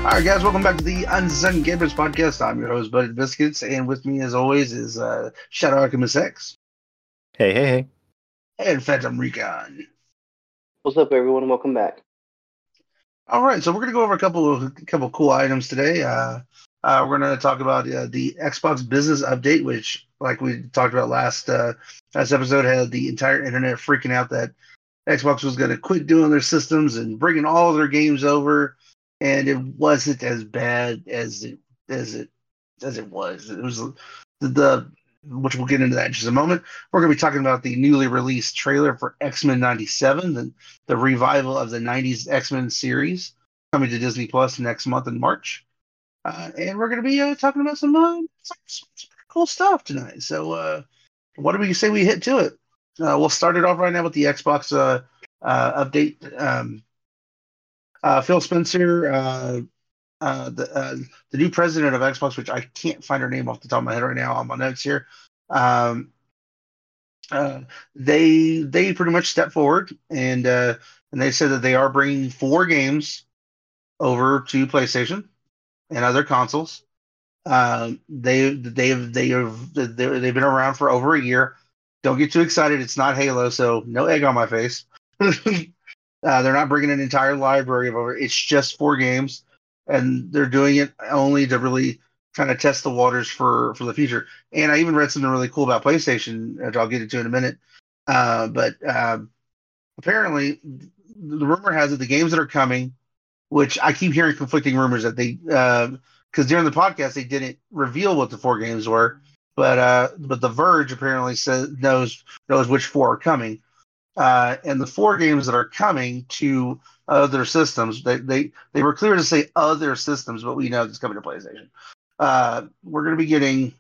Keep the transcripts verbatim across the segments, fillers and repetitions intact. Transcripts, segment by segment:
All right, guys, welcome back to the Unsung Gamers podcast. I'm your host, Buddy Biscuits, and with me, as always, is uh, Shadow Alchemist X. Hey, hey, hey. And Phantom Recon. What's up, everyone? Welcome back. All right, so we're going to go over a couple of a couple of cool items today. Uh, uh, we're going to talk about uh, the Xbox Business Update, which, like we talked about last uh, last episode, had the entire internet freaking out that Xbox was going to quit doing their systems and bringing all their games over. And it wasn't as bad as it as it as it was. It was the, the which we'll get into that in just a moment. We're going to be talking about the newly released trailer for X-Men ninety-seven, the, the revival of the nineties X-Men series, coming to Disney Plus next month in March. Uh, and we're going to be uh, talking about some, uh, some, some cool stuff tonight. So, uh, what do we say we hit to it? Uh, we'll start it off right now with the Xbox uh, uh, update. Um, Uh, Phil Spencer, uh, uh, the uh, the new president of Xbox, which I can't find her name off the top of my head right now on my notes here. Um, uh, they they pretty much stepped forward and uh, and they said that they are bringing four games over to PlayStation and other consoles. Um, they they have they have they've been around for over a year. Don't get too excited. It's not Halo, so no egg on my face. Uh, they're not bringing an entire library of over. It's just four games, and they're doing it only to really kind of test the waters for, for the future. And I even read something really cool about PlayStation, which I'll get into in a minute. Uh, but uh, apparently, the rumor has it the games that are coming, which I keep hearing conflicting rumors that they, because uh, during the podcast they didn't reveal what the four games were, but uh, but The Verge apparently says knows knows which four are coming. Uh, and the four games that are coming to other systems, they, they, they were clear to say other systems, but we know it's coming to PlayStation. Uh, we're going to be getting,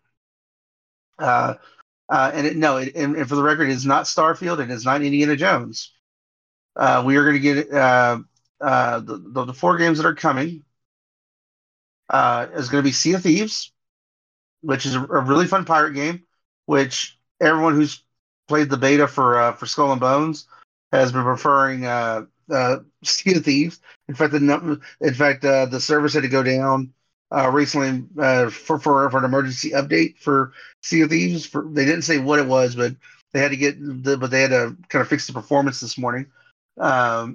uh, uh, and it, no, it, and, and for the record, it's not Starfield and it's not Indiana Jones. Uh, we are going to get uh, uh, the, the, the four games that are coming. Uh, is going to be Sea of Thieves, which is a, a really fun pirate game, which everyone who's played the beta for uh, for Skull and Bones has been preferring uh, uh, Sea of Thieves. In fact, the in fact uh, the service had to go down uh, recently uh, for, for for an emergency update for Sea of Thieves. For, they didn't say what it was, but they had to get the but they had to kind of fix the performance this morning. Um,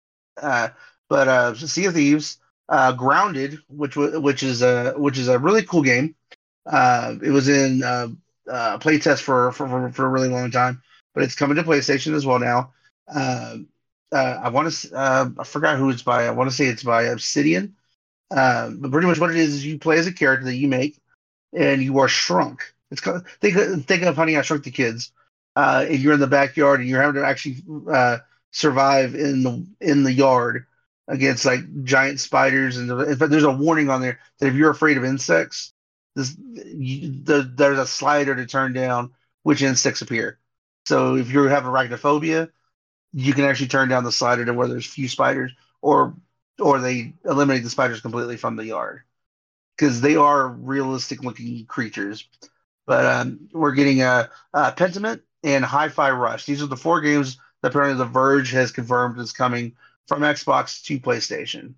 uh, but uh, Sea of Thieves, uh, Grounded, which which is a which is a really cool game. Uh, it was in uh, uh, playtest for, for for a really long time, but it's coming to PlayStation as well now. Uh, uh, I want to uh, I forgot who it's by. I want to say it's by Obsidian. Uh, but pretty much what it is is you play as a character that you make, and you are shrunk. It's kind of, think think of Honey, I Shrunk the Kids. Uh, and you're in the backyard and you're having to actually uh, survive in the in the yard against like giant spiders. And in fact, there's a warning on there that if you're afraid of insects, This, you, the, there's a slider to turn down which insects appear. So if you have arachnophobia, you can actually turn down the slider to where there's few spiders, or or they eliminate the spiders completely from the yard because they are realistic looking creatures. But um, we're getting a, a Pentiment and Hi-Fi Rush. These are the four games that apparently The Verge has confirmed is coming from Xbox to PlayStation.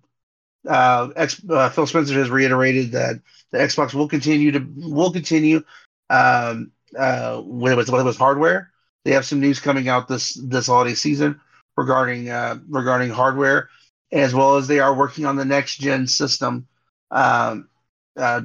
Uh, X, uh, Phil Spencer has reiterated that the Xbox will continue to will continue um, uh, with, with with hardware. They have some news coming out this this holiday season regarding uh, regarding hardware, as well as they are working on the next gen system. Um, uh,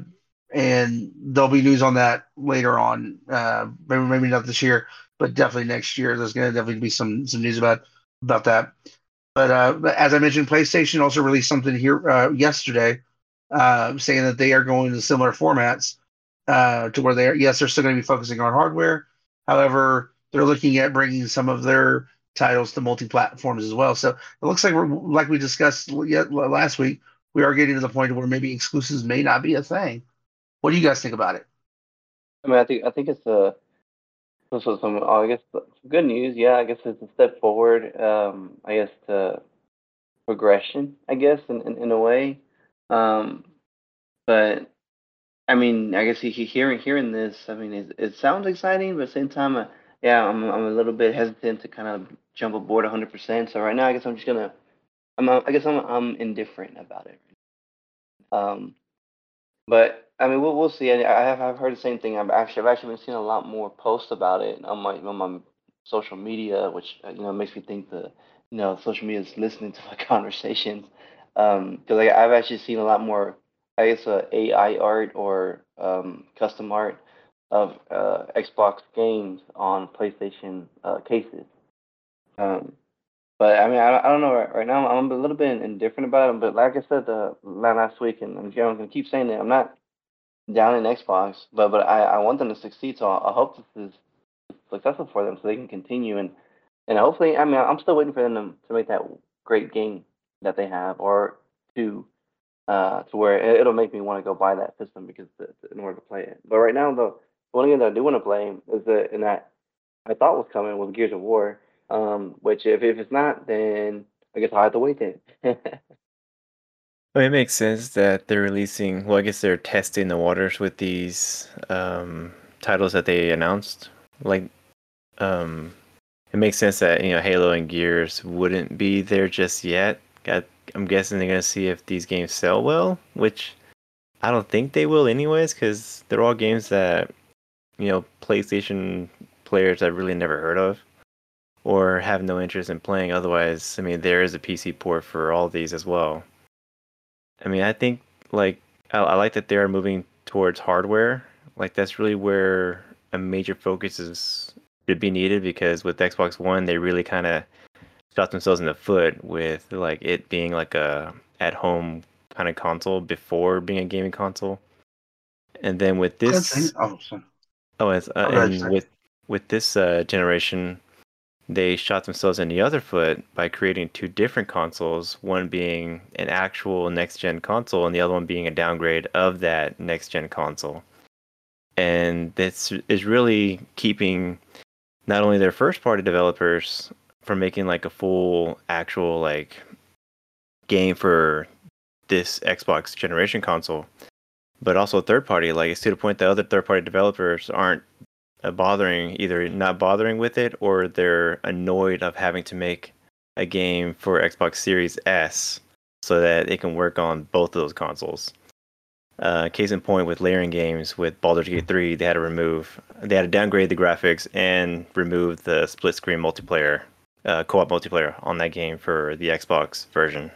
and there'll be news on that later on. Uh, maybe maybe not this year, but definitely next year. There's going to definitely be some some news about about that. But uh, as I mentioned, PlayStation also released something here uh, yesterday, uh, saying that they are going to similar formats uh, to where they are. Yes, they're still going to be focusing on hardware. However, they're looking at bringing some of their titles to multi-platforms as well. So it looks like we're like we discussed last week. We are getting to the point where maybe exclusives may not be a thing. What do you guys think about it? I mean, I think I think it's a so some oh, I guess some good news. Yeah, I guess it's a step forward. Um, I guess to progression. I guess in in, in a way. Um, but I mean, I guess he, he hearing hearing this. I mean, it, it sounds exciting, but at the same time, uh, yeah, I'm I'm a little bit hesitant to kind of jump aboard one hundred percent. So right now, I guess I'm just gonna. I'm uh, I guess I'm I'm indifferent about it. Um, but I mean, we'll we'll see. I, I have I've heard the same thing. I've actually I've actually been seeing a lot more posts about it on my on my social media, which uh, you know makes me think that you know social media is listening to my conversations. Um, because like I've actually seen a lot more, I guess, uh, A I art or um, custom art of uh, Xbox games on PlayStation uh, cases. Um, but I mean, I, I don't know. Right, right now, I'm a little bit indifferent about it. But like I said uh, last week, and I'm, I'm gonna keep saying that I'm not down in Xbox, but but I, I want them to succeed. So I, I hope this is successful for them, so they can continue and and hopefully, I mean, I'm still waiting for them to, to make that great game that they have, or to uh to where it, it'll make me want to go buy that system because to, to- in order to play it. But right now, the one game that I do want to play is the and that I thought was coming was Gears of War. Um, which if if it's not, then I guess I'll have to wait then. Well, it makes sense that they're releasing. Well, I guess they're testing the waters with these um, titles that they announced. Like, um, it makes sense that you know Halo and Gears wouldn't be there just yet. I, I'm guessing they're gonna see if these games sell well, which I don't think they will, anyways, because they're all games that you know PlayStation players I've really never heard of or have no interest in playing. Otherwise, I mean, there is a P C port for all these as well. I mean, I think like I, I like that they're moving towards hardware. Like that's really where a major focus is should be needed because with Xbox One, they really kind of shot themselves in the foot with like it being like a at-home kind of console before being a gaming console. And then with Good thing. this, Oh, sorry. oh, as, uh, Oh, go ahead, and sir. with with this uh, generation, they shot themselves in the other foot by creating two different consoles, one being an actual next gen console and the other one being a downgrade of that next gen console. And this is really keeping not only their first party developers from making like a full actual like game for this Xbox generation console, but also third party. Like it's to the point that other third party developers aren't uh, bothering either not bothering with it or they're annoyed of having to make a game for Xbox Series S so that it can work on both of those consoles. Uh, case in point with layering games with Baldur's Gate three, they had to remove, they had to downgrade the graphics and remove the split screen multiplayer, uh, co-op multiplayer on that game for the Xbox version.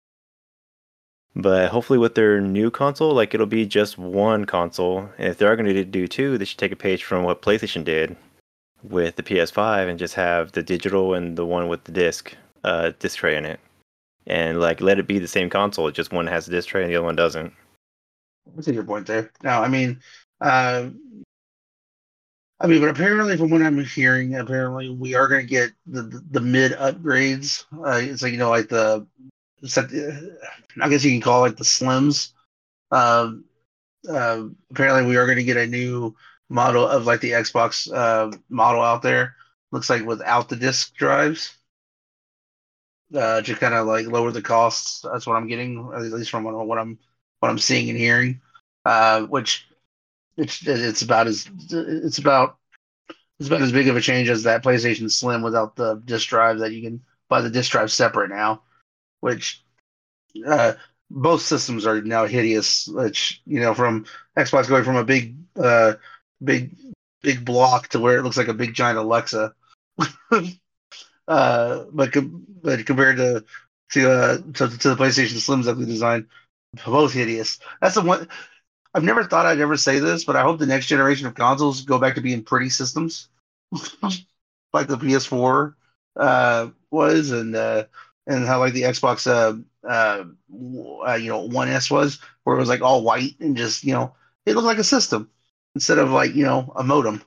But hopefully with their new console, like it'll be just one console. And if they are going to do two, they should take a page from what PlayStation did with the P S five and just have the digital and the one with the disc, uh, disc tray in it. And like let it be the same console, just one has a disc tray and the other one doesn't. I see your point there. Now, I mean, uh, I mean, but apparently, from what I'm hearing, apparently we are going to get the the, the mid upgrades. Uh, it's like you know, like the, it's like, uh, I guess you can call it the slims. Um, uh, Apparently, we are going to get a new model of like the Xbox uh, model out there. Looks like without the disk drives, uh, to kind of like lower the costs. That's what I'm getting, at least from what, what I'm what I'm seeing and hearing. Uh, which it's it's about as it's about it's about as big of a change as that PlayStation Slim without the disk drive that you can buy the disk drive separate now. Which uh, both systems are now hideous. Which you know, from Xbox going from a big, uh, big, big block to where it looks like a big giant Alexa. uh, but com- but compared to to, uh, to to the PlayStation Slims that we designed, both hideous. That's the one. I've never thought I'd ever say this, but I hope the next generation of consoles go back to being pretty systems, like the P S four uh, was, and uh, and how like the Xbox uh, uh, uh, you know One S was, where it was like all white and just you know it looked like a system instead of like you know a modem.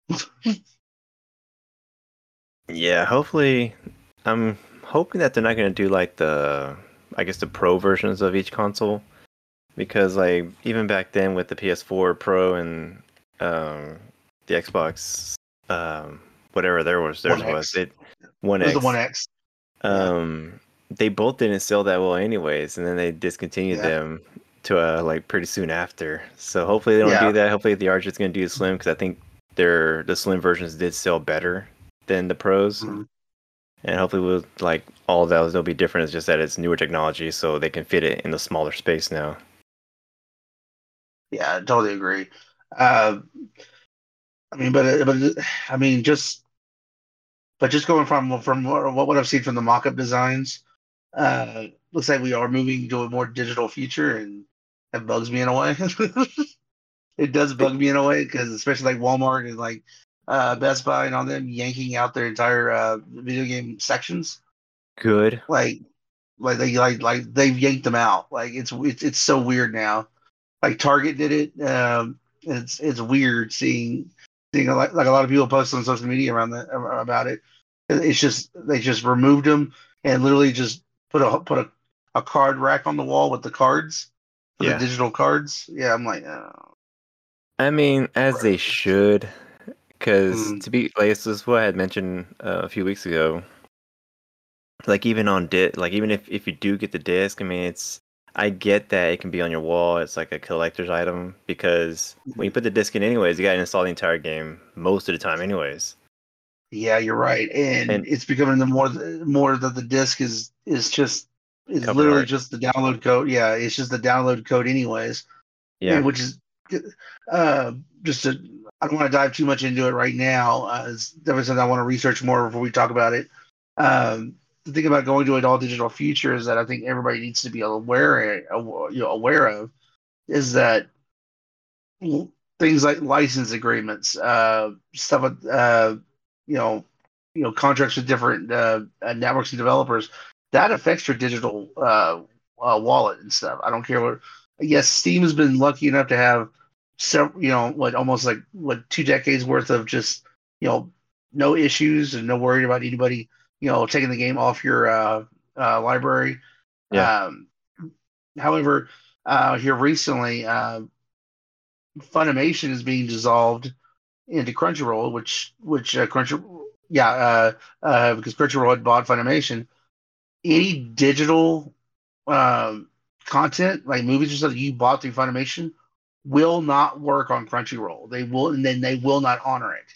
Yeah, hopefully, I'm hoping that they're not going to do like the, I guess the pro versions of each console, because like even back then with the P S four Pro and um, the Xbox, um, whatever there was, One theirs was X. it One It was the One X. X. Yeah, Um, they both didn't sell that well anyways, and then they discontinued yeah, them to uh like pretty soon after. So hopefully they don't yeah. do that. Hopefully they are just going to do the Slim because I think their the Slim versions did sell better than the Pros. Mhm. And hopefully, we'll like all of those. They'll be different. It's just that it's newer technology, so they can fit it in the smaller space now. Yeah, I totally agree. Uh, I mean, but but I mean, just but just going from from what what I've seen from the mock-up designs, uh, looks like we are moving to a more digital future, and that bugs me in a way. It does bug me in a way because especially like Walmart and like uh, Best Buy and all them yanking out their entire uh, video game sections, Good. like like they like like they've yanked them out. Like it's it's it's so weird now. Like Target did it. Um, it's it's weird seeing seeing a lot, like a lot of people post on social media around that about it. It's just they just removed them and literally just put a put a, a card rack on the wall with the cards for the Yeah. digital cards. Yeah, I'm like, oh, I mean, as they should, because mm, to be like this is what I had mentioned uh, a few weeks ago. Like even on disc, like even if if you do get the disc, I mean, it's I get that it can be on your wall. It's like a collector's item because when you put the disc in, anyways, you got to install the entire game most of the time, anyways. yeah, you're right, and And it's becoming the more more that the disc is is just is cover literally art, just the download code. Yeah, it's just the download code anyways, yeah, and which is uh, just to, I don't want to dive too much into it right now. Uh, it's definitely something I want to research more before we talk about it. Um, the thing about going to an all digital future is that I think everybody needs to be aware, you know, aware of is that things like license agreements, uh, stuff, with, uh, you know, you know, contracts with different uh, uh, networks and developers that affects your digital uh, uh, wallet and stuff. I don't care what. Yes, Steam has been lucky enough to have several, you know, what almost like what two decades worth of just, you know, no issues and no worry about anybody, you know, taking the game off your uh, uh, library. yeah, Um, however, uh, here recently, uh, Funimation is being dissolved into Crunchyroll, which which uh, Crunchyroll, yeah, uh, uh, because Crunchyroll had bought Funimation. Any digital um, content, like movies or stuff that you bought through Funimation, will not work on Crunchyroll. They will, and then they will not honor it,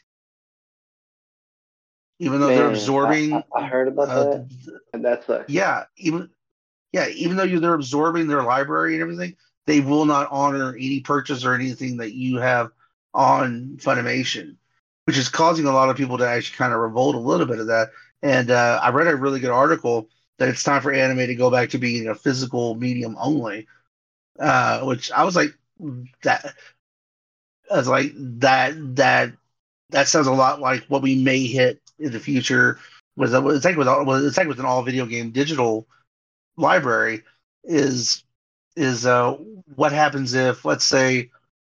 even though they're Man, I, I, absorbing. I heard about Uh, that, and that sucks. yeah, even yeah, even though you they're absorbing their library and everything, they will not honor any purchase or anything that you have on Funimation, which is causing a lot of people to actually kind of revolt a little bit of that. And uh, I read a really good article that it's time for anime to go back to being a physical medium only, uh, which I was like, that I was like that that that sounds a lot like what we may hit in the future with it's like with all- it's like with an all video game digital library is is uh, what happens if, let's say,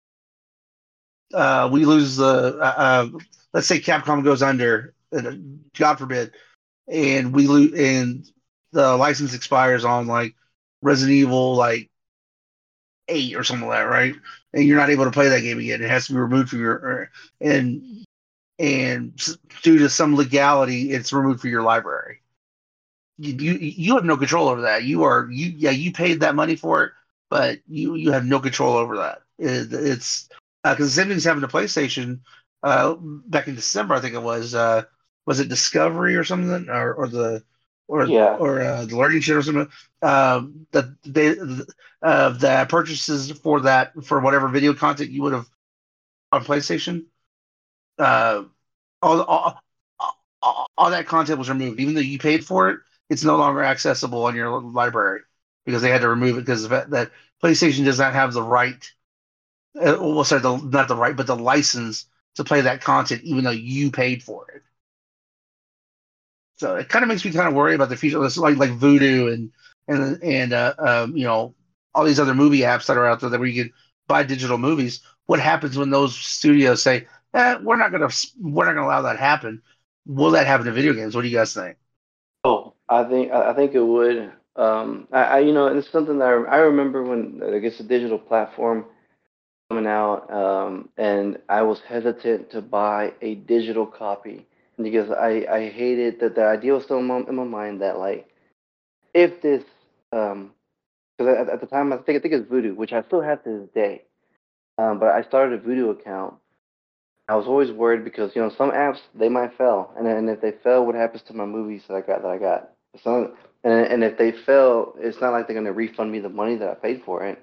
uh, we lose the, uh, uh, let's say Capcom goes under, uh, God forbid, and we lose, and the license expires on like Resident Evil like eight or something like that, right? And you're not able to play that game again. It has to be removed from your, or- and and due to some legality, it's removed from your library. You, you you have no control over that. You are you yeah you paid that money for it, but you you have no control over that. It, it's because uh, the same thing's happened to PlayStation uh, back in December. I think it was uh, was it Discovery or something, or or the or Yeah. or uh, the Learning Shit or something. Um, that they uh, the purchases for that for whatever video content you would have on PlayStation, uh, all, all all all that content was removed, even though you paid for it. It's no longer accessible on your library because they had to remove it because of that, that PlayStation does not have the right. Uh, well, sorry, the, not the right, but the license to play that content, even though you paid for it. So it kind of makes me kind of worry about the future. It's like like Voodoo and and and uh, um, you know, all these other movie apps that are out there that where you can buy digital movies. What happens when those studios say, eh, "We're not gonna we're not gonna allow that happen"? Will that happen to video games? What do you guys think? Oh, I think I I think it would. Um, I, I you know, and it's something that I, I remember when I guess the digital platform coming out, um, and I was hesitant to buy a digital copy because I I hated that the idea was still in my, in my mind that like if this um because at, at the time I think I think it's Voodoo, which I still have to this day. Um, but I started a Voodoo account. I was always worried because you know some apps they might fail, and and if they fail, what happens to my movies that I got that I got? Some, and and if they fail, it's not like they're gonna refund me the money that I paid for it.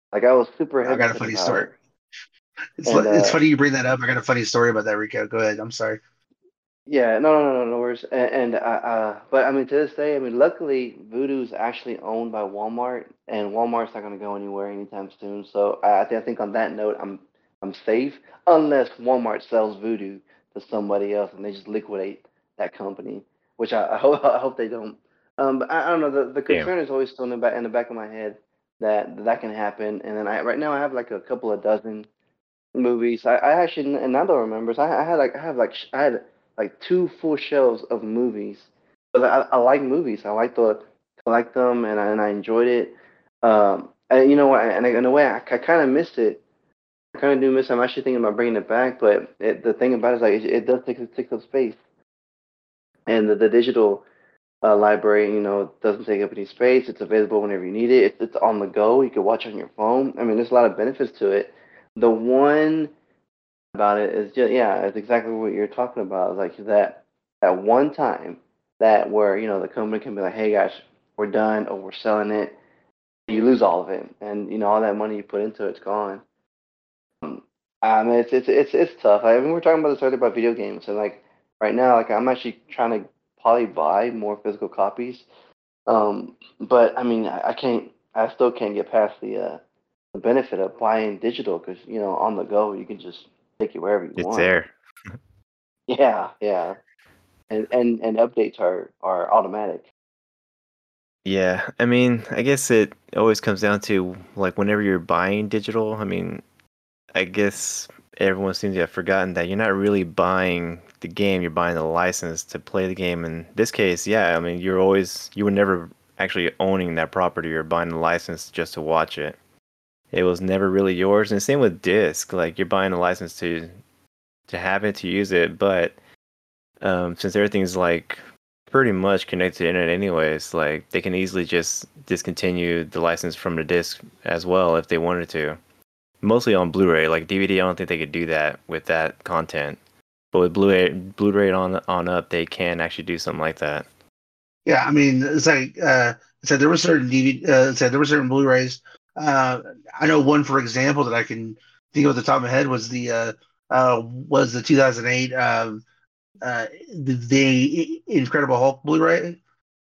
Like I was super I got a hesitant funny about story. it, It's and it's uh, funny you bring that up. I got a funny story about that, Rico. Go ahead. I'm sorry. yeah, no, no, no, no, no worries. And, and uh, uh, but I mean, to this day, I mean, luckily, Voodoo's actually owned by Walmart, and Walmart's not going to go anywhere anytime soon. So I, I think I think on that note, I'm I'm safe unless Walmart sells Voodoo to somebody else and they just liquidate that company, which I, I hope I hope they don't. Um, but I, I don't know. The, the Yeah. concern is always still in the back in the back of my head that that can happen. And then I right now I have like a couple of dozen movies. I, I actually, and Nando remembers. I, I had like I have like sh- I had like two full shelves of movies. But I, I like movies. I like to collect them, and I, and I enjoyed it. Um, and you know what? And in a way, I, I kind of miss it. I kind of do miss it. I'm actually thinking about bringing it back. But it, the thing about it is like it, it does take take up space, and the, the digital uh, library, you know, doesn't take up any space. It's available whenever you need it. It's, it's on the go. You can watch on your phone. I mean, there's a lot of benefits to it. The one about it is just yeah, it's exactly what you're talking about. Like that that one time that where you know the company can be like, hey guys, we're done or we're selling it. You lose all of it, and you know all that money you put into it's gone. Um, I mean, it's it's it's it's tough. I mean, we we're talking about this earlier about video games, and like right now, like I'm actually trying to probably buy more physical copies. Um, but I mean, I, I can't. I still can't get past the uh, the benefit of buying digital because you know on the go you can just take it wherever you It's want. there. Yeah, yeah. And and and updates are are automatic. Yeah, I mean, I guess it always comes down to like whenever you're buying digital, I mean, I guess everyone seems to have forgotten that you're not really buying the game, you're buying the license to play the game. In this case, yeah, I mean, you're always, you were never actually owning that property, you're buying the license just to watch it. It was never really yours. And same with disc, like you're buying a license to to have it, to use it, but um, since everything's like pretty much connected to the internet anyways, like they can easily just discontinue the license from the disc as well if they wanted to. Mostly on Blu-ray. Like D V D, I don't think they could do that with that content. But with Blu-ray, Blu-ray on on up, they can actually do something like that. Yeah, I mean, it's like uh, I said, there were certain D V D, uh, said there were certain Blu-rays. Uh, I know one, for example, that I can think of at the top of my head was the uh, uh, was the two thousand eight um, uh, the, the Incredible Hulk Blu-ray.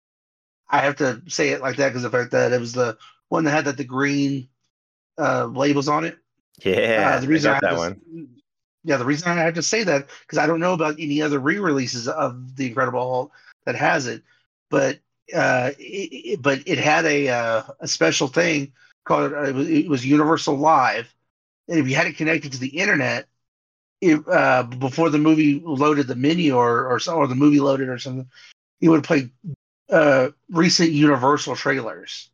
I have to say it like that because of the fact that it was the one that had that the green uh, labels on it. Uh, Yeah, the I reason I got have that to, one. yeah, the reason I have to say that because I don't know about any other re-releases of the Incredible Hulk that has it, but uh, it, it- but it had a uh, a special thing called uh, it was, it was Universal Live, and if you had it connected to the internet, it, uh, before the movie loaded the menu or or, so, or the movie loaded or something, it would play uh, recent Universal trailers.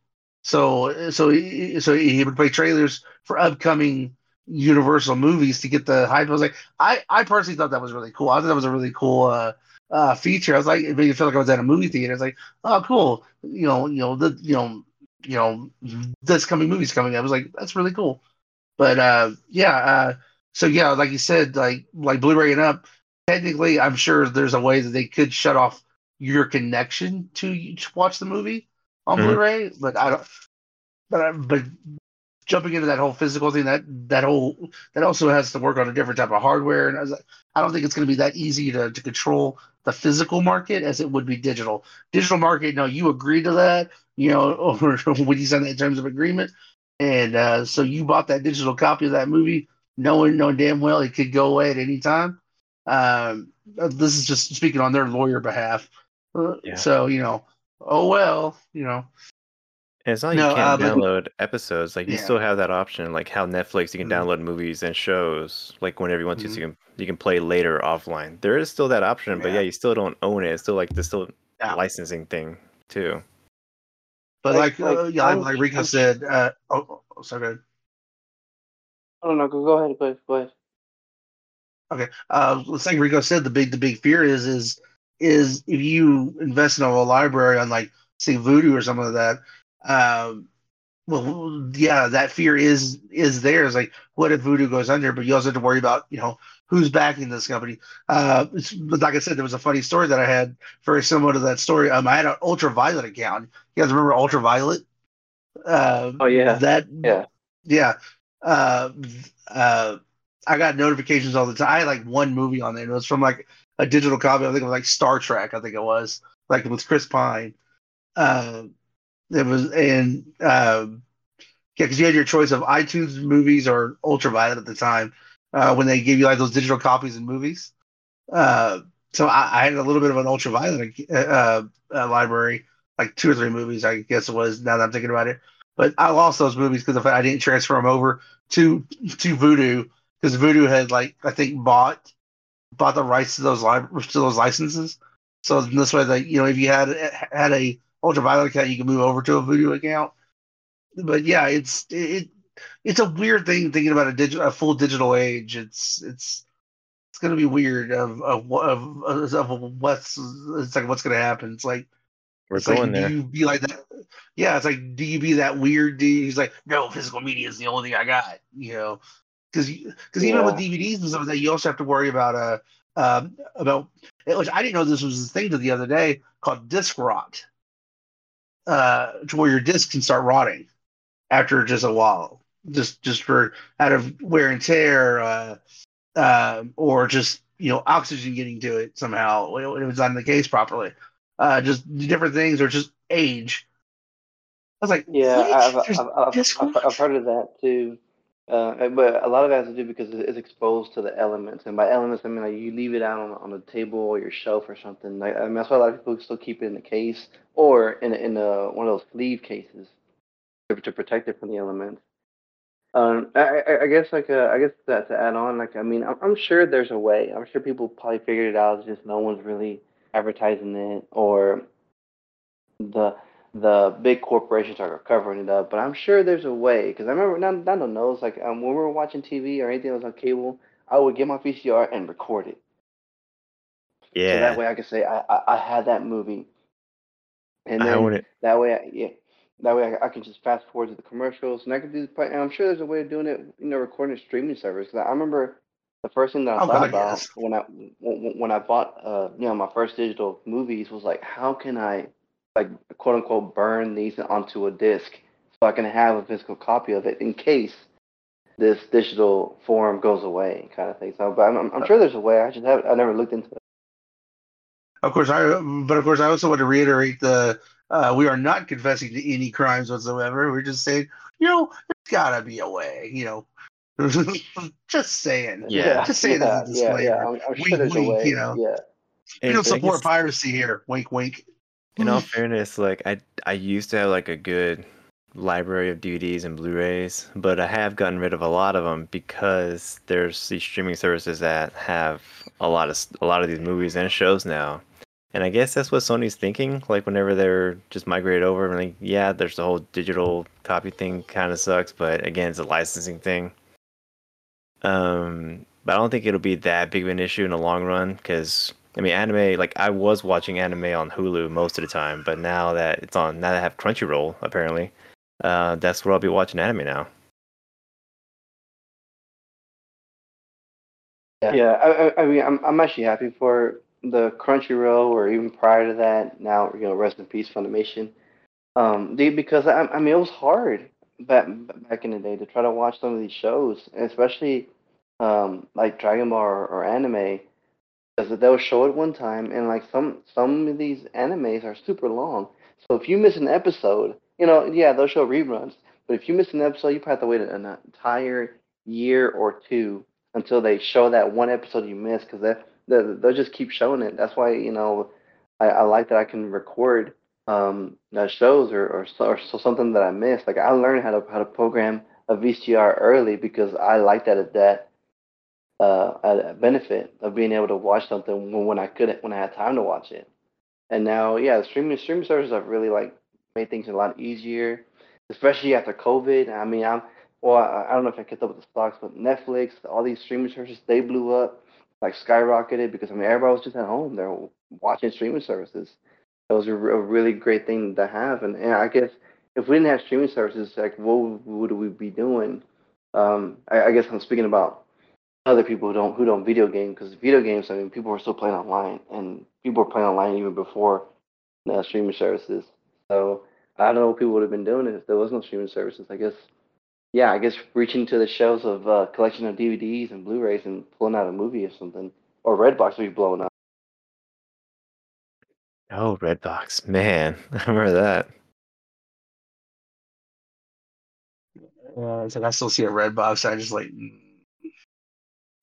So so he, so he would play trailers for upcoming Universal movies to get the hype. I was like, I I personally thought that was really cool. I thought that was a really cool uh, uh, feature. I was like, it made me feel like I was at a movie theater. It's like, oh, cool. You know, you know, the you know, you know, this coming movie's coming. I was like, that's really cool. But uh, yeah, uh, so yeah, like you said, like like Blu-ray and up. Technically, I'm sure there's a way that they could shut off your connection to, to watch the movie on Hmm. Blu-ray, but I don't. But I, but jumping into that whole physical thing, that that whole that also has to work on a different type of hardware, and I, was like, I don't think it's going to be that easy to to control the physical market as it would be digital. Digital market, no, you agree to that, you know, or when you sign that terms of agreement, and uh, so you bought that digital copy of that movie, knowing knowing damn well it could go away at any time. Um, this is just speaking on their lawyer behalf. Uh, Yeah. so you know, oh well, you know, And it's not like you no, uh, can't but download episodes. Like you yeah. still have that option, like how Netflix, you can Mhm. download movies and shows, like whenever you want to, so Mhm. you can you can play later offline. There is still that option, but yeah, Yeah, you still don't own it. It's still like the still yeah. licensing thing too. But Like like, like uh, yeah, like, I'm like Rico I'm said, uh, oh, oh, so good. I don't know. Go go ahead, go ahead, go ahead. Okay, uh, let's like Rico said, the big the big fear is is is if you invest in a library on like say Voodoo or something like that, um, well, yeah, that fear is is there. It's like, what if Voodoo goes under? But you also have to worry about, you know, who's backing this company. Uh, it's, but like I said, there was a funny story that I had very similar to that story. Um, I had an Ultraviolet account. You guys remember Ultraviolet? Uh, Oh yeah, that yeah. Yeah. Uh, uh, I got notifications all the time. I had like one movie on there, and it was from like a digital copy. I think it was like Star Trek. I think it was like with Chris Pine. Uh, it was and uh, yeah, because you had your choice of iTunes movies or Ultraviolet at the time uh, when they gave you like those digital copies of movies. Uh, so I, I had a little bit of an Ultraviolet uh, uh, library, like two or three movies, I guess it was. Now that I'm thinking about it, but I lost those movies because I didn't transfer them over to to Vudu because Vudu had like I think bought bought the rights to those li- to those licenses. So this way, like you know, if you had had a Ultraviolet account, you can move over to a Vudu account. But yeah, it's it it's a weird thing thinking about a digital a full digital age. It's it's it's gonna be weird of of of, of, of what's it's like what's gonna happen. It's like We're it's like going do there. you be like that? Yeah, it's like do you be that weird dude? He's like, no, physical media is the only thing I got. You know, because because even with Yeah. D V Ds and stuff like that, you also have to worry about uh um about which I didn't know this was a thing till the other day called disc rot, uh, to where your disc can start rotting after just a while, just just for out of wear and tear, uh, uh, or just you know oxygen getting to it somehow when it was not in the case properly, uh, just different things or just age. I was like, Yeah, I've what? There's I've I've just I've, what? I've heard of that too. Uh, but a lot of it has to do because it's exposed to the elements, and by elements I mean like you leave it out on on a table or your shelf or something. Like I mean, that's why a lot of people still keep it in the case or in a, in a, one of those sleeve cases to, to protect it from the elements. Um, I, I, I guess like uh, I guess that to add on, like I mean, I'm, I'm sure there's a way. I'm sure people probably figured it out. It's just no one's really advertising it, or the the big corporations are covering it up. But I'm sure there's a way because I remember not Nando knows like um, when we were watching T V or anything that was on cable, I would get my V C R and record it, so that Yeah, way I could say I I, I had that movie, and I then wouldn't. that way I, yeah. That way I, I can just fast forward to the commercials, and I can do. And I'm sure there's a way of doing it, you know, recording a streaming service. 'Cause I remember the first thing that I Oh thought God, about yes. when I when, when I bought, uh, you know, my first digital movies was like, how can I, like, quote unquote, burn these onto a disc so I can have a physical copy of it in case this digital form goes away, kind of thing. So, but I'm, I'm Uh, sure there's a way. I just have I never looked into it. Of course, I but of course I also want to reiterate the uh, we are not confessing to any crimes whatsoever. We're just saying, you know, there's gotta be a way, you know. Just saying. Yeah, Yeah, Just saying as a yeah, yeah, yeah. disclaimer. I'm, I'm sure Wink, there's a wink. You way. know, Yeah. we and don't I support guess piracy here. Wink, wink. in all fairness, like I I used to have like a good library of D V Ds and Blu-rays, but I have gotten rid of a lot of them because there's these streaming services that have a lot of a lot of these movies and shows now. And I guess that's what Sony's thinking, like whenever they're just migrated over, and like, yeah, there's the whole digital copy thing kind of sucks, but again, it's a licensing thing. Um, but I don't think it'll be that big of an issue in the long run because I mean, anime, like I was watching anime on Hulu most of the time, but now that it's on, now that I have Crunchyroll, apparently, uh, that's where I'll be watching anime now. Yeah, yeah. I, I, I mean, I'm, I'm actually happy for the Crunchyroll, or even prior to that. Now, you know, rest in peace, Funimation. Um, the, because I, I mean, it was hard back back in the day to try to watch some of these shows, especially um, like Dragon Ball or, or anime, because they'll show it one time, and like some some of these animes are super long. So if you miss an episode, you know, yeah, they'll show reruns. But if you miss an episode, you probably have to wait an entire year or two until they show that one episode you missed, because they they they'll just keep showing it. That's why you know I, I like that I can record um uh, shows or or, so, or so something that I missed. Like I learned how to how to program a V C R early because I like that that uh, a benefit of being able to watch something when, when I couldn't, when I had time to watch it. And now, yeah, streaming streaming services have really like made things a lot easier, especially after COVID. I mean, I'm well, I, I don't know if I kept up with the stocks, but Netflix, all these streaming services, they blew up, like skyrocketed because I mean, everybody was just at home. They're watching streaming services. It was a, a really great thing to have, and, and I guess if we didn't have streaming services, like what would we be doing? Um, I, I guess I'm speaking about other people who don't who don't video game, because video games, I mean, people were still playing online, and people were playing online even before uh, streaming services. So I don't know what people would have been doing if there was no streaming services. I guess yeah, I guess reaching to the shelves of uh, collection of D V Ds and Blu-rays and pulling out a movie or something, or Redbox will be blowing up. Oh, Redbox, man, I remember that. Uh, it's like I still see a red box. I just like it's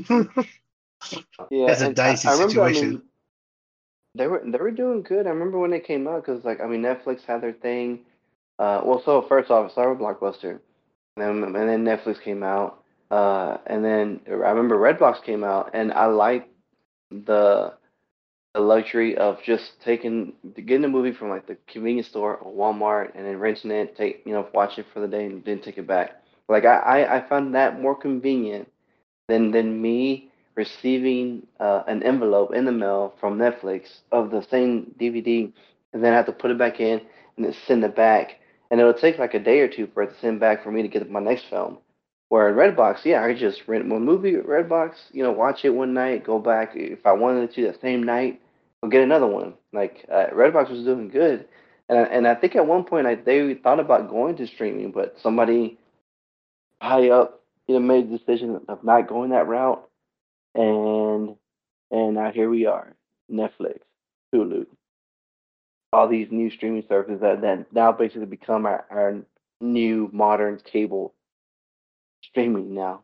Yeah, a and I, dicey I remember. I situation. mean, they were they were doing good. I remember when they came out because like I mean Netflix had their thing. Uh, well, so first off, it started with Blockbuster, and then, and then Netflix came out, uh, and then I remember Redbox came out, and I liked the the luxury of just taking getting a movie from like the convenience store or Walmart and then renting it, take you know watch it for the day and then take it back. Like I I, I found that more convenient than than me receiving uh, an envelope in the mail from Netflix of the same D V D and then I have to put it back in and then send it back. And it would take like a day or two for it to send back for me to get my next film. Where in Redbox, yeah, I could just rent one movie at Redbox, you know, watch it one night, go back if I wanted to that same night, or get another one. Like uh, Redbox was doing good, and I, and I think at one point I, they thought about going to streaming, but somebody high up, you know, made the decision of not going that route, and and now here we are, Netflix, Hulu, all these new streaming services that that now basically become our, our new modern cable streaming now.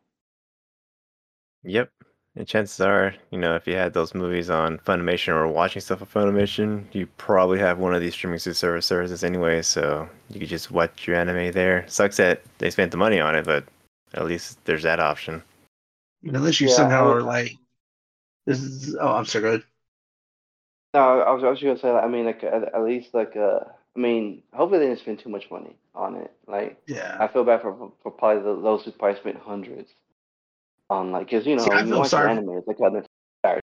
Yep. And chances are, you know, if you had those movies on Funimation or watching stuff on Funimation, you probably have one of these streaming service services anyway, so you could just watch your anime there. Sucks that they spent the money on it, but at least there's that option. And unless you Yeah, I somehow mean, are like, this is, oh, I'm so good. no, I was, I was just gonna say, like, I mean, like at, at least like uh, I mean, hopefully they didn't spend too much money on it. Like, Yeah. I feel bad for for probably the, those who probably spent hundreds on like, cause you See, know, I when you feel watch sorry. anime, it's like an entire.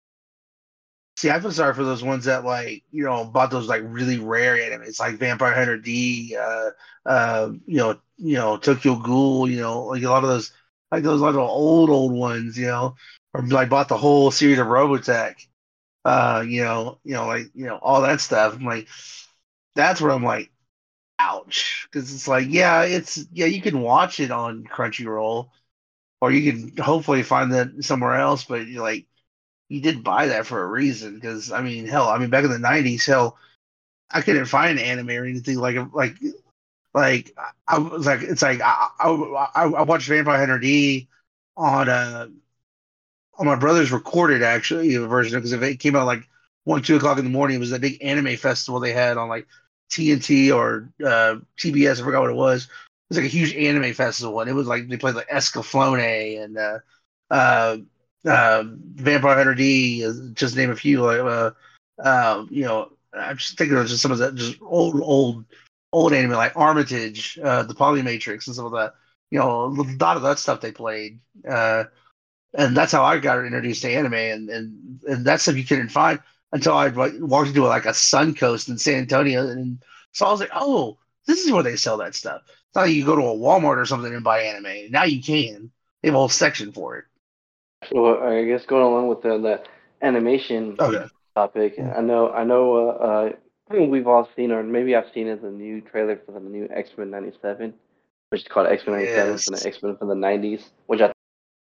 See, I feel sorry for those ones that like you know bought those like really rare animes like Vampire Hunter D, uh, uh, you know, you know Tokyo Ghoul, you know, like a lot of those like those little old old ones, you know, or like bought the whole series of Robotech, uh, you know, you know, like you know all that stuff. I'm like, that's where I'm like, ouch, because it's like, yeah, it's yeah, you can watch it on Crunchyroll, or you can hopefully find that somewhere else, but you're like you did buy that for a reason because I mean, hell, I mean, back in the nineties, hell, I couldn't find anime or anything like like like I was like it's like I I, I I watched Vampire Hunter D on uh on my brother's recorded actually version because if it came out like one two o'clock in the morning, it was a big anime festival they had on like T N T or uh, T B S. I forgot what it was. It was like a huge anime festival, and it was like they played like Escaflowne and uh, uh, uh, Vampire Hunter D, uh, just to name a few. Like, uh, uh, you know, I'm just thinking of just some of that just old, old, old anime like Armitage, uh, the Polymatrix, and some of that. You know, a lot of that stuff they played. Uh, and that's how I got introduced to anime, and and, and that stuff you couldn't find until I like, walked into like a Suncoast in San Antonio, and so I was like, oh, this is where they sell that stuff. It's not like you go to a Walmart or something and buy anime. Now you can. They have a whole section for it. Well, I guess going along with the, the animation Okay. topic, I know I know uh, uh we've all seen or maybe I've seen it, the new trailer for the new X Men ninety-seven, which is called X Men ninety-seven Yes, from the X Men from the nineties, which I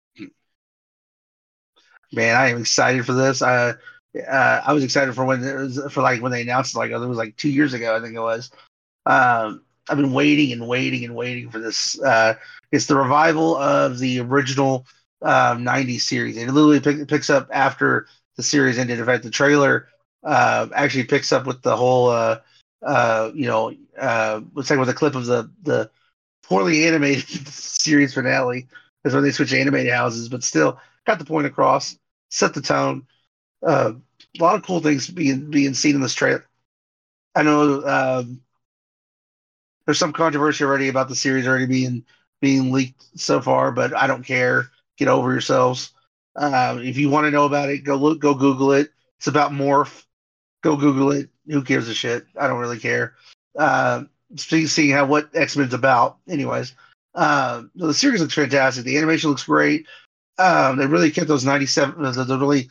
man, I am excited for this. I uh, I was excited for when it was for like when they announced it, like it was like two years ago, I think it was. Um, I've been waiting and waiting and waiting for this. Uh, it's the revival of the original um, nineties series. It literally pick, picks up after the series ended. In fact, the trailer uh, actually picks up with the whole, uh, uh, you know, uh, let's say with a clip of the the poorly animated series finale. Is when they switch animated houses, but still got the point across, set the tone. Uh, a lot of cool things being being seen in this trailer. I know. Um, there's some controversy already about the series already being being leaked so far, but I don't care. Get over yourselves. Uh, if you want to know about it, go look, go Google it. It's about Morph. Go Google it. Who gives a shit? I don't really care. Uh, see, seeing how what X Men's about, anyways. Uh, the series looks fantastic. The animation looks great. Um, they really kept those ninety-seven. The, the really,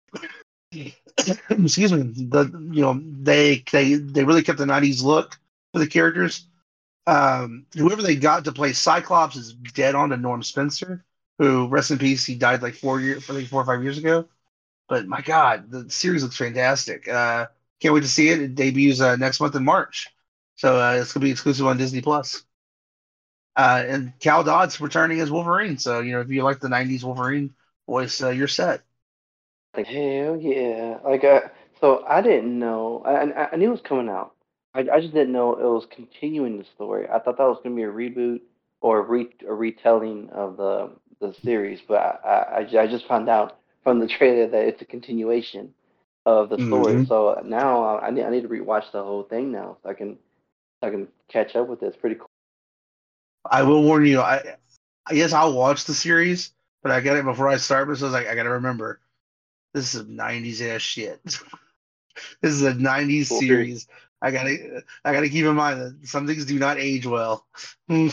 excuse me. The you know they they they really kept the nineties look for the characters. um, whoever they got to play Cyclops is dead on to Norm Spencer, who, rest in peace, he died like four years, like four or five years ago. But my God, the series looks fantastic. Uh, can't wait to see it. It debuts uh, next month in March, so uh, it's gonna be exclusive on Disney Plus. Uh, and Cal Dodd's returning as Wolverine, so you know if you like the nineties Wolverine voice, uh, you're set. Like, hell yeah! Like, uh, so I didn't know. I, I I knew it was coming out. I, I just didn't know it was continuing the story. I thought that was gonna be a reboot or a, re, a retelling of the the series, but I, I, I just found out from the trailer that it's a continuation of the story. Mm-hmm. So now I, I need I need to rewatch the whole thing now so I can so I can catch up with it. It's pretty cool. I will warn you. I I guess I'll watch the series, but I got it before I start. Because I was like, I gotta remember, this is nineties ass shit. This is a nineties Cool. series. I gotta I gotta keep in mind that some things do not age well. No,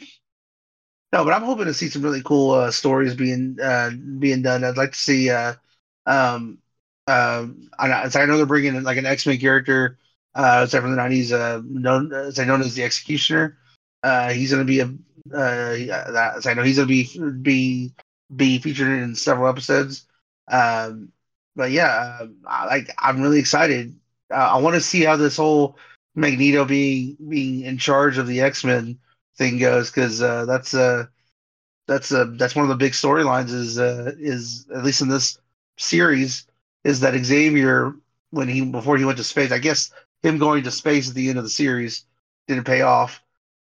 but I'm hoping to see some really cool uh, stories being uh, being done. I'd like to see. Uh, um, um, I, know- so I know they're bringing in like an X Men character, uh, except from the nineties, uh, known as I known as the Executioner. Uh, he's going to be a. Uh, yeah, that, so I know he's going to be be be featured in several episodes. Um, but yeah, uh, I, like I'm really excited. Uh, I want to see how this whole Magneto being being in charge of the X Men thing goes because uh, that's uh that's uh that's one of the big storylines is uh is at least in this series is that Xavier when he before he went to space, I guess him going to space at the end of the series didn't pay off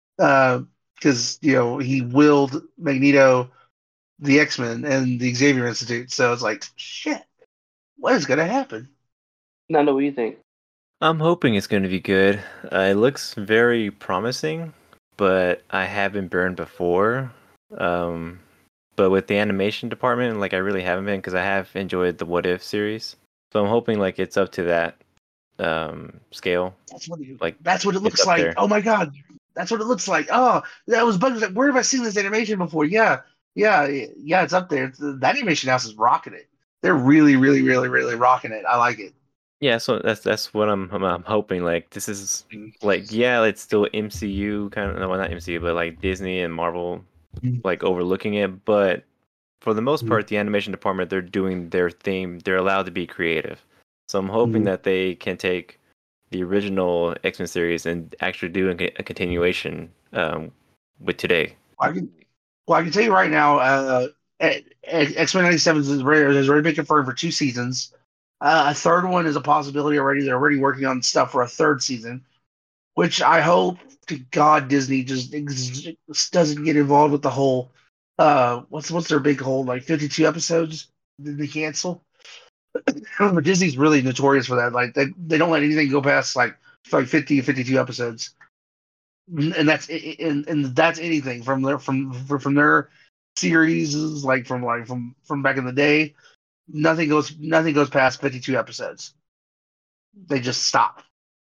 because uh, you know he willed Magneto the X-Men and the Xavier Institute, so it's like shit, what is gonna happen? Nando, what do you think? I'm hoping it's going to be good. Uh, it looks very promising, but I have been burned before. Um, but with the animation department, like I really haven't been because I have enjoyed the What If series. So I'm hoping like it's up to that um, scale. That's what it, Like that's what it it's looks up like. there. Oh my god, that's what it looks like. Oh, that was bugs. Like, where have I seen this animation before? Yeah, yeah, yeah. It's up there. It's, the animation house is rocking it. They're really, really, really, really rocking it. I like it. Yeah, so that's that's what I'm I'm, I'm hoping. Like this is like yeah, it's still M C U kind of no, well, not M C U, but like Disney and Marvel like overlooking it. But for the most part, the animation department they're doing their theme. They're allowed to be creative. So I'm hoping Mhm. that they can take the original X-Men series and actually do a, a continuation um, with today. I can, well, I can tell you right now, uh, X Men ninety-seven has already has already been confirmed for two seasons. Uh, a third one is a possibility already. They're already working on stuff for a third season, which I hope to God Disney just ex- doesn't get involved with the whole. Uh, what's what's their big hold? Like fifty-two episodes? Did they cancel? But Disney's really notorious for that. Like they they don't let anything go past like like fifty, fifty-two episodes, and that's and, and that's anything from their from from their series like from like from from back in the day. Nothing goes nothing goes past fifty-two episodes. They just stop.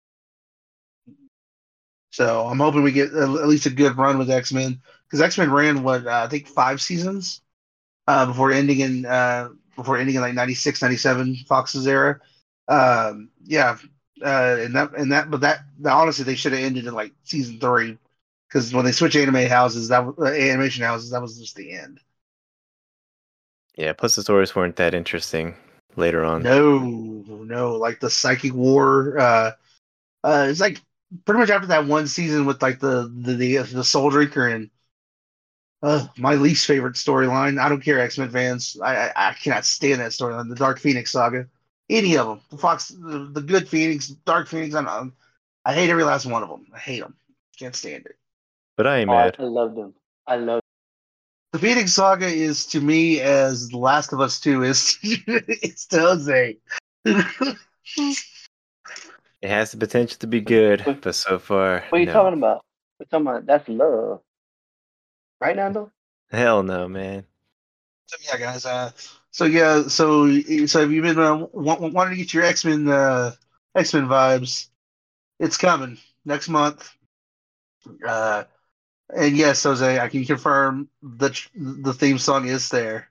So I'm hoping we get at least a good run with X Men because X Men ran what uh, I think five seasons uh, before ending in uh, before ending in like ninety-six, ninety-seven Fox's era. Um, yeah, uh, and that and that but that, that honestly they should have ended in like season three because when they switch anime houses that uh, animation houses that was just the end. Yeah, plus the stories weren't that interesting later on. No, no, like the Psychic War. Uh, uh, it's like pretty much after that one season with like the the the, the Soul Drinker and uh, my least favorite storyline. I don't care, X Men fans. I, I I cannot stand that storyline. The Dark Phoenix saga. Any of them. The Fox, the, the Good Phoenix, Dark Phoenix. I don't, I hate every last one of them. I hate them. Can't stand it. But I ain't Oh, I, mad. I love them. I love. The Phoenix Saga is to me as The Last of Us Two is it's to Jose. It has the potential to be good, What, but so far, what are you no. talking about? We're talking about that's love, right, Nando? Hell no, man. So yeah, guys. Uh, so yeah, so so have you been uh, want, wanting to get your X Men uh, X Men vibes? It's coming next month. Uh, and yes, Jose, I can confirm the the theme song is there.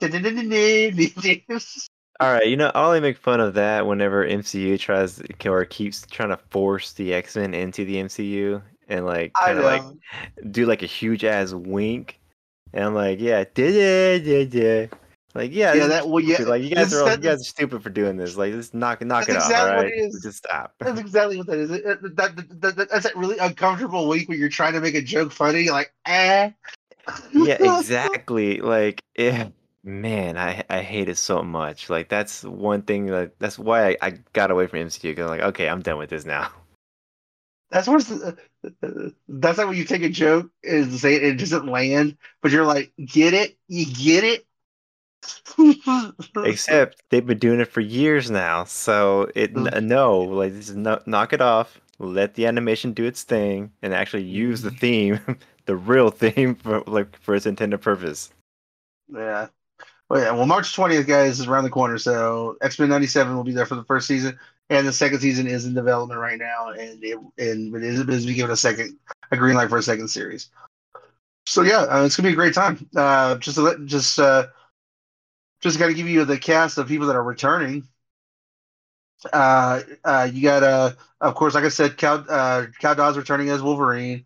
All right, you know, I only make fun of that whenever M C U tries or keeps trying to force the X-Men into the M C U, and like I kind of like know. do like a huge ass wink, and I'm like, yeah, did it, did it. Like, yeah, Yeah, this is that well, yeah, stupid. Like, you guys this are is all, that, you guys are stupid for doing this. Like, just knock knock that's it off, all exactly what right? it is. Just stop. That's exactly what that is. It- it- that, that, that- that's that really uncomfortable week where you're trying to make a joke funny. You're like, eh. Yeah, exactly. Like, yeah, man, I I hate it so much. Like, that's one thing that that's why I, I got away from M C U because I'm like, okay, I'm done with this now. That's worse. than- That's like when you take a joke and say it, it doesn't land, but you're like, get it? You get it? Except they've been doing it for years now, so it n- no, like just no, knock it off. Let the animation do its thing and actually use the theme, the real theme for like for its intended purpose. Yeah. Well, yeah. Well, March twentieth, guys, is around the corner. So X-Men ninety-seven will be there for the first season, and the second season is in development right now, and it and it is it is be given a second a green light for a second series. So yeah, uh, it's gonna be a great time. Uh, just to let, just uh, just got to give you the cast of people that are returning. Uh, uh, you got uh, of course, like I said, Cal uh, Cal Dodd's returning as Wolverine.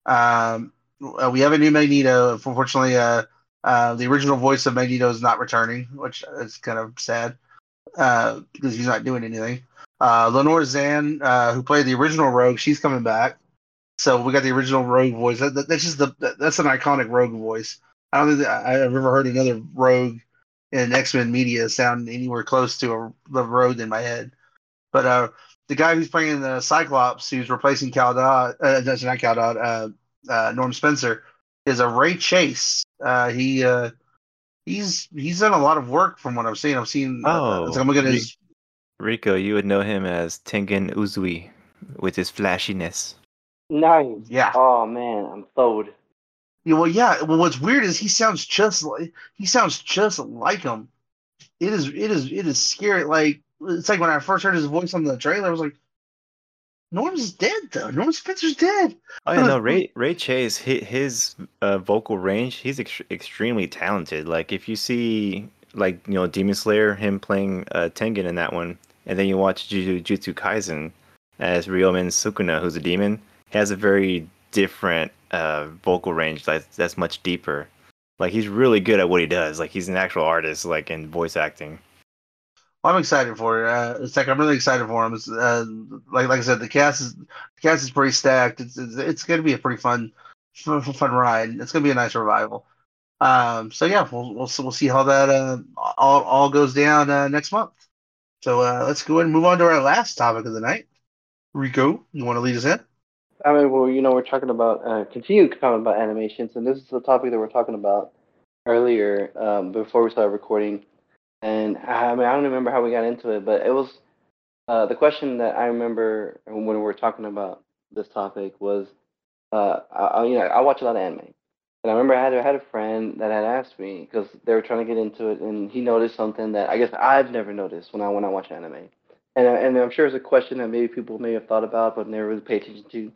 Um, uh, we have a new Magneto. Unfortunately, uh, uh, the original voice of Magneto is not returning, which is kind of sad uh, because he's not doing anything. Uh, Lenore Zan, uh, who played the original Rogue, she's coming back. So we got the original Rogue voice. That, that, that's just the that, that's an iconic Rogue voice. I don't think that I, I've ever heard another Rogue in X Men media sound anywhere close to a, the Rogue in my head. But uh, the guy who's playing the Cyclops, who's replacing Cal Dodd, uh, that's not Cal Dodd, uh, uh, Norm Spencer, is a Ray Chase. Uh, he uh, he's he's done a lot of work from what I've seen. I've seen. Uh, it's Oh, like I'm looking at Ri- his. Rico, you would know him as Tengen Uzui with his flashiness. Nice. Yeah. Oh man, I'm sold. Yeah, well, yeah. Well, what's weird is he sounds just like he sounds just like him. It is, it is, it is scary. Like it's like when I first heard his voice on the trailer, I was like, Norm's dead though. Norm Spencer's dead. Oh yeah, no, Ray Ray Chase, his, his uh, vocal range, he's ex extremely talented. Like if you see like you know Demon Slayer, him playing uh, Tengen in that one, and then you watch Jujutsu Kaisen as Ryomen Sukuna, who's a demon, he has a very different uh, vocal range that's that's much deeper. Like he's really good at what he does. Like he's an actual artist, like in voice acting. I'm excited for it. Uh, it's like I'm really excited for him. It's, uh, like like I said, the cast is the cast is pretty stacked. It's it's, it's going to be a pretty fun, fun fun ride. It's going to be a nice revival. Um, so yeah, we'll we'll we'll see how that uh, all all goes down uh, next month. So uh, let's go ahead and move on to our last topic of the night. Rico, you want to lead us in? I mean, well, you know, we're talking about uh, continue talking about animations, and this is the topic that we're talking about earlier um, before we started recording. And I mean, I don't remember how we got into it, but it was uh, the question that I remember when we were talking about this topic was, uh, I, I, you know, I watch a lot of anime, and I remember I had I had a friend that had asked me because they were trying to get into it, and he noticed something that I guess I've never noticed when I when I watch anime, and I- and I'm sure it's a question that maybe people may have thought about but never really paid attention to.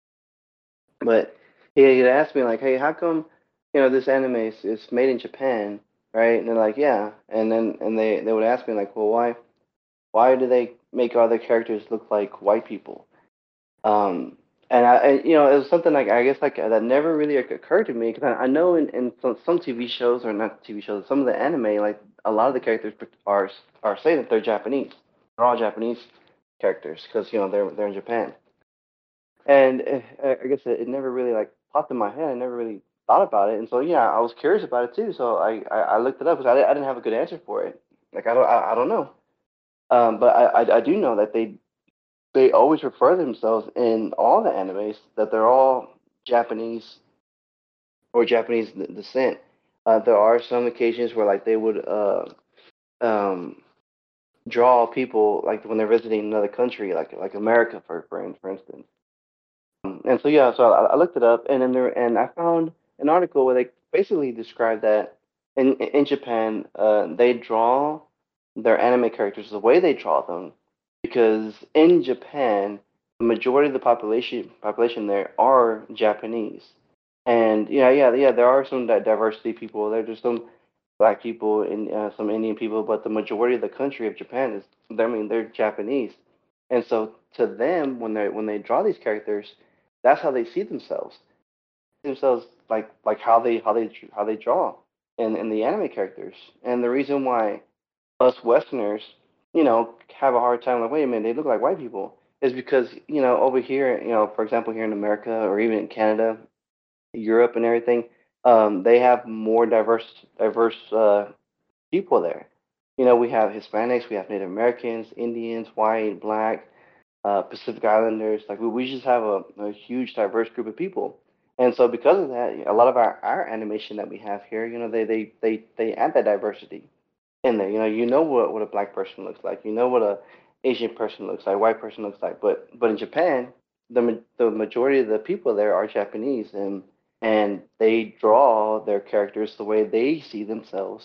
But he had asked me like, "Hey, how come you know this anime is, is made in Japan, right?" And they're like, "Yeah," and then and they they would ask me like, "Well, why why do they make all their characters look like white people?" Um, and I, and, you know, it was something like I guess like that never really occurred to me because I, I know in, in some, some T V shows or not T V shows, some of the anime, like a lot of the characters are are saying that they're Japanese. They're all Japanese characters because you know they're they're in Japan. And uh, I guess it, it never really like popped in my head. I never really thought about it, and so yeah, I was curious about it too. So I I, I looked it up because I, I didn't have a good answer for it. Like I don't I, I don't know. Um, but I, I I do know that they they always refer themselves in all the animes that they're all Japanese or Japanese descent. Uh, there are some occasions where like they would uh, um, draw people like when they're visiting another country, like like America for for, for instance. Um, and so yeah, so I, I looked it up, and then there and I found an article where they basically described that in in Japan, uh, they draw their anime characters the way they draw them because in Japan, the majority of the population population there are Japanese, and yeah, yeah, yeah, there are some di- diversity people. There- There's some black people and uh, some Indian people, but the majority of the country of Japan is, I mean, they're Japanese, and so to them, when they when they draw these characters that's how they see themselves. Themselves like like how they how they how they draw in in the anime characters. And the reason why us Westerners, you know, have a hard time like, wait a minute, they look like white people, is because you know over here, you know, for example, here in America or even in Canada, Europe, and everything, um, they have more diverse diverse uh, people there. You know, we have Hispanics, we have Native Americans, Indians, white, black, uh, Pacific Islanders. Like we, we just have a, a huge diverse group of people. And so because of that, a lot of our, our animation that we have here, you know, they, they, they, they add that diversity in there. You know, you know what, what a black person looks like. You know what a Asian person looks like, white person looks like. But but in Japan, the the majority of the people there are Japanese, and and they draw their characters the way they see themselves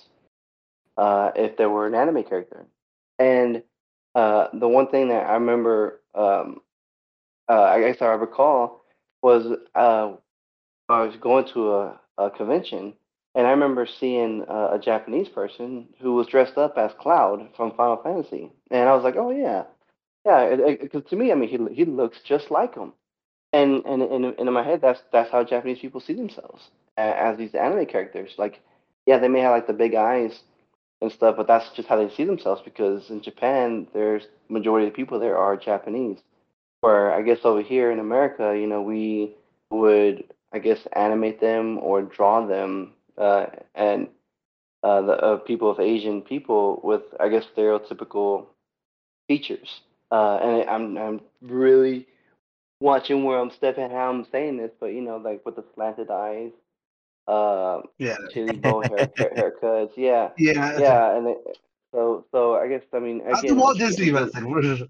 uh, if there were an anime character. And uh, the one thing that I remember, um, uh, I guess I recall, was uh, I was going to a, a convention, and I remember seeing uh, a Japanese person who was dressed up as Cloud from Final Fantasy, and I was like, oh yeah, yeah, because to me, I mean, he he looks just like him, and and, and, and in my head, that's that's how Japanese people see themselves as these anime characters. Like, yeah, they may have like the big eyes and stuff, but that's just how they see themselves because in Japan, there's majority of the people there are Japanese. Where I guess over here in America, you know, we would I guess animate them or draw them, uh, and uh, the uh, people of Asian people with I guess stereotypical features. Uh, and I'm I'm really watching where I'm stepping, how I'm saying this, but you know, like with the slanted eyes, uh, Yeah. chili bow hair, hair haircuts, yeah, Yeah. yeah, and it, so so I guess I mean Not the again, Walt I'm Disney getting method. What is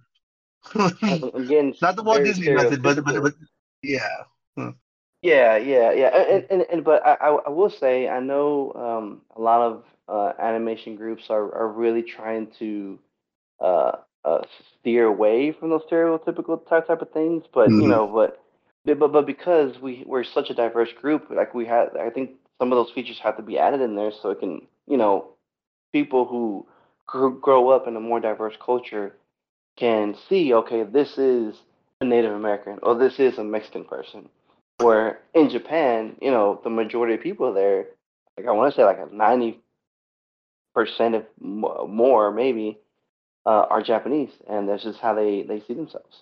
it? I'm getting Not the Walt very Disney method, but but stereotypical. but yeah. Huh. Yeah, yeah, yeah, and and, and but I, I I will say I know um, a lot of uh, animation groups are, are really trying to uh, uh, steer away from those stereotypical type type of things, but you Mhm. know, but but but because we we're such a diverse group, like we had, I think some of those features have to be added in there so it can, you know, people who gr- grow up in a more diverse culture can see, okay, this is a Native American or this is a Mexican person. Where in Japan, you know, the majority of people there, like I want to say like a ninety percent of more maybe, uh, are Japanese, and that's just how they, they see themselves.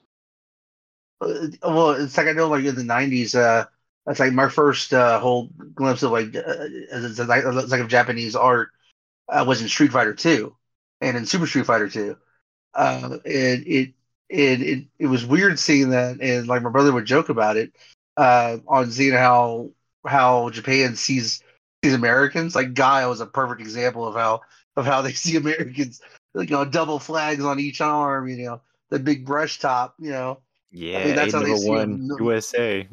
Uh, Well, it's like I know, like in the nineties, uh, that's like my first uh, whole glimpse of like uh, it's like, it's like of Japanese art uh, was in Street Fighter Two, and in Super Street Fighter Two. Uh, and it it it it was weird seeing that, and like my brother would joke about it uh, on seeing how how Japan sees sees Americans. Like Guile was a perfect example of how of how they see Americans. Like, you know, double flags on each arm. You know, the big brush top. You know, I mean Yeah, that's aid how they number see one, them. U S A.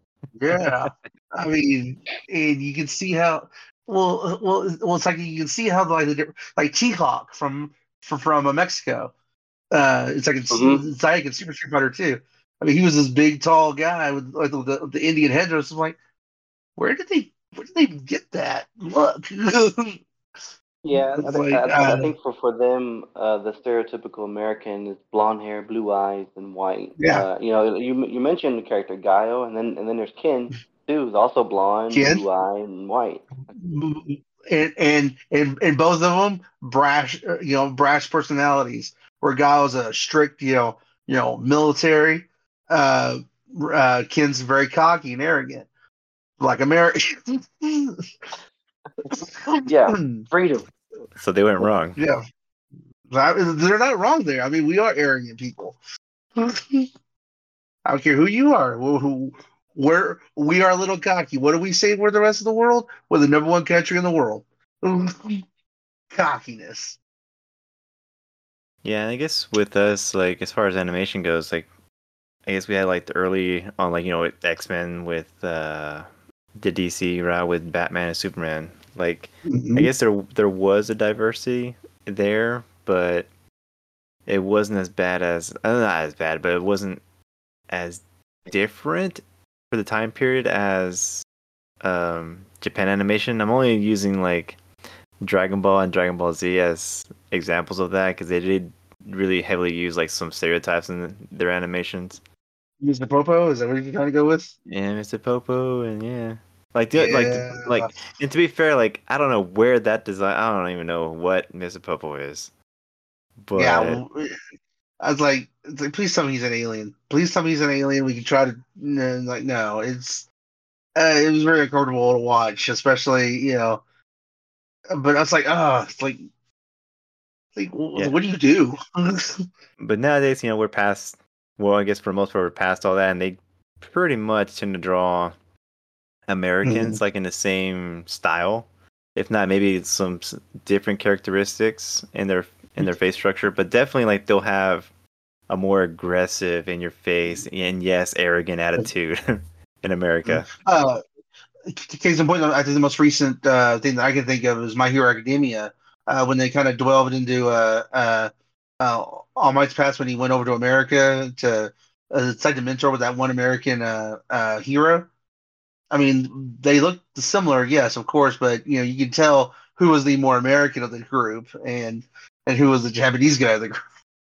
Yeah, I mean, and you can see how well well well it's like you can see how like the diff- like T-Hawk from from from uh, Mexico. Uh, it's like it's, Hmm. it's like in Super Street Fighter too. I mean, he was this big, tall guy with like the, the, the Indian headdress. I'm like, where did they where did they get that look? Yeah, I, It's th- like, I, I uh, think for for them, uh, the stereotypical American is blonde hair, blue eyes, and white. yeah, Uh, you know, you you mentioned the character Gaio, and then and then there's Ken too, who's also blonde, Ken, blue eye, and white. and and and and both of them brash, uh, you know, brash personalities. Where Guy was a strict, you know, you know, military. Uh, uh, Ken's very cocky and arrogant, like American. Yeah, freedom. So they went wrong. Yeah, they're not wrong there. I mean, we are arrogant people. I don't care who you are. Who, who, we're we are a little cocky. What do we say for the rest of the world? We're the number one country in the world. Cockiness. Yeah, I guess with us, like as far as animation goes, like I guess we had like the early on, like you know, X Men with uh, the D C route with Batman and Superman. Like I Mm-hmm. guess there there was a diversity there, but it wasn't as bad as uh, not as bad, but it wasn't as different for the time period as um, Japan animation. I'm only using like Dragon Ball and Dragon Ball Z as examples of that because they did really heavily use like some stereotypes in their animations. Mister Popo, is that what you're trying to go with? Yeah, Mister Popo, and yeah, like, the, like, Yeah. like, and to be fair, like, I don't know where that design. I don't even know what Mister Popo is, but Yeah. Well, I was like, it's like, please tell me he's an alien. Please tell me he's an alien. We can try to. No, like, no, it's. Uh, it was very uncomfortable to watch, especially you know. But I was like, oh, it's like, like, yeah. what do you do? But nowadays, you know, we're past. Well, I guess for the most part, we're past all that, and they pretty much tend to draw Americans like in the same style, if not maybe some s- different characteristics in their in their face structure, but definitely like they'll have a more aggressive in your face and yes, arrogant attitude in America. uh, case in point, I think the most recent uh, thing that I can think of is My Hero Academia, uh, when they kind of delved into uh, uh, uh, All Might's past when he went over to America to uh, decide to mentor with that one American uh, uh, hero. I mean, they look similar, yes, of course, but you know, you can tell who was the more American of the group and and who was the Japanese guy of the group.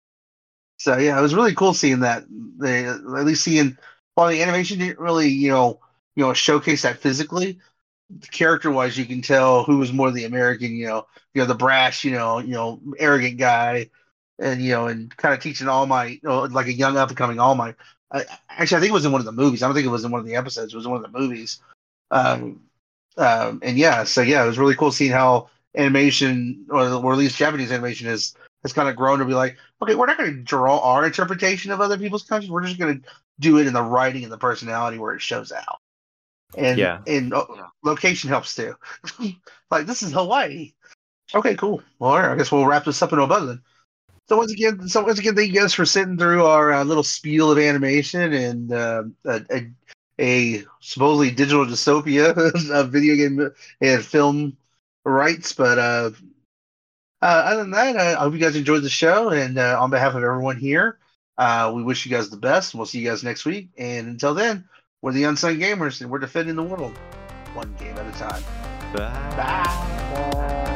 So yeah, it was really cool seeing that. They at least seeing while the animation didn't really, you know, you know, showcase that physically, character wise, you can tell who was more the American, you know, you know, the brash, you know, you know, arrogant guy, and you know, and kind of teaching All Might, you know, like a young up and coming All Might. I, actually, I think it was in one of the movies. I don't think it was in one of the episodes. It was in one of the movies. Um, um, and yeah, so yeah, it was really cool seeing how animation, or, or at least Japanese animation, has has kind of grown to be like, okay, we're not going to draw our interpretation of other people's countries. We're just going to do it in the writing and the personality where it shows out. And Yeah. and uh, location helps too. Like this is Hawaii. Okay, cool. Well, all right, I guess we'll wrap this up in a buzz then. So once again, so once again, thank you guys for sitting through our uh, little spiel of animation and uh, a, a, a supposedly digital dystopia of video game and film rights. But uh, uh, other than that, uh, I hope you guys enjoyed the show. And uh, on behalf of everyone here, uh, we wish you guys the best. We'll see you guys next week. And until then, we're the Unsung Gamers, and we're defending the world one game at a time. Bye. Bye. Uh,